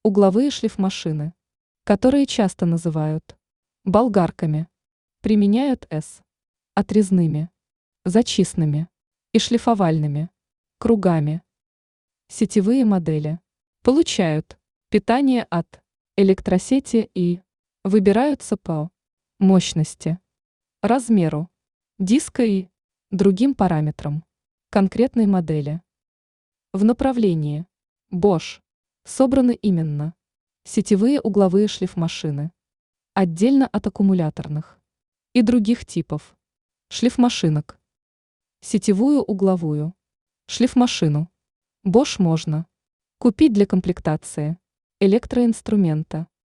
Угловые шлифмашины, которые часто называют болгарками, применяют отрезными, зачистными и шлифовальными кругами. Сетевые модели получают питание от электросети и выбираются по мощности, размеру диска и другим параметрам конкретной модели. В направлении Bosch собраны именно сетевые угловые шлифмашины, отдельно от аккумуляторных и других типов шлифмашинок. Сетевую угловую шлифмашину Bosch можно купить для комплектации электроинструмента